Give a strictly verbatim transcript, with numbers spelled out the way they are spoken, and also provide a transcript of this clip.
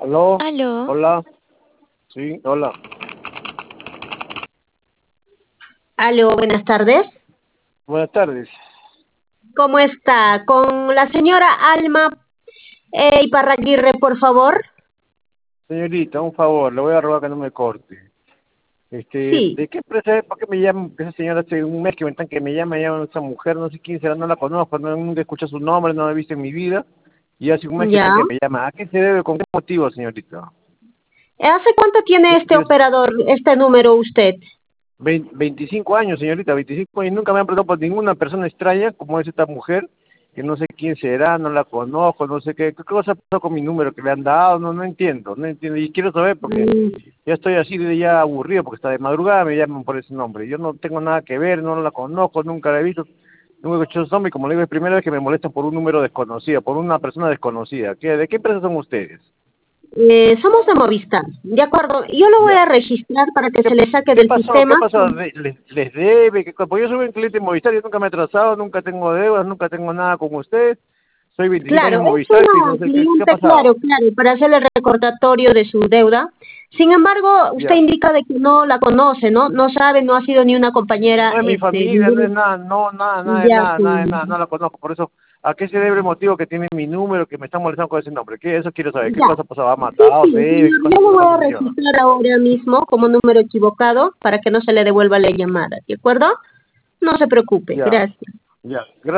¿Aló? Aló. Hola. Sí, hola. Aló, buenas tardes. Buenas tardes. ¿Cómo está? Con la señora Alma eh, Iparraguirre, por favor. Señorita, un favor, le voy a rogar que no me corte. Este, Sí. ¿de qué empresa es? ¿Por qué me llama esa señora hace un mes que me están que me llama, llama esa mujer, no sé quién será, no la conozco, no, nunca escuché su nombre, no la he visto en mi vida, y hace un mes que Ya. están que me llama. ¿A qué se debe? ¿Con qué motivo, señorita? ¿Hace cuánto tiene Yo este quiero- operador, este número usted? vein- veinticinco años, señorita, veinticinco años, nunca me han preguntado por ninguna persona extraña como es esta mujer, que no sé quién será, no la conozco, no sé qué, qué cosa pasó con mi número que le han dado, no, no entiendo, no entiendo, y quiero saber porque Mm, ya estoy así de ya aburrido, porque hasta de madrugada me llaman por ese nombre, yo no tengo nada que ver, no la conozco, nunca la he visto, nunca he escuchado su nombre, y como le digo, es primera vez que me molestan por un número desconocido, por una persona desconocida. ¿Qué, ¿De qué empresa son ustedes? eh, somos de Movistar, de acuerdo. Yo lo voy Ya. a registrar para que ¿Qué, se le saque qué del pasó? ¿Qué sistema. pasó? ¿Le- ¿Les, les debe? ¿Qué, co- porque yo soy un cliente de Movistar, yo nunca me he atrasado, nunca tengo deudas, nunca tengo nada con usted. Soy veinticinco Claro, años en es Movistar y no una sé qué, qué ha cliente, pasado. claro, claro, para hacer el recordatorio de su deuda. Sin embargo, usted Ya. indica de que no la conoce, ¿no? No sabe, no ha sido ni una compañera, No es mi este, familia, no es ningún- nada, no, nada, nada, de ya, nada, nada, de sí. nada, no la conozco. Por eso, ¿a qué se debe el motivo que tiene mi número, que me están molestando con ese nombre? ¿Qué? Eso quiero saber. ¿Qué Ya. cosa ha pasado? ¿Ha Sí, matado? ¿Se sí, debe? ¿Qué señor, cosa, yo qué lo voy cosa a sucedió? registrar ahora mismo como número equivocado para que no se le devuelva la llamada, ¿de acuerdo? No se preocupe, Ya, gracias. ya.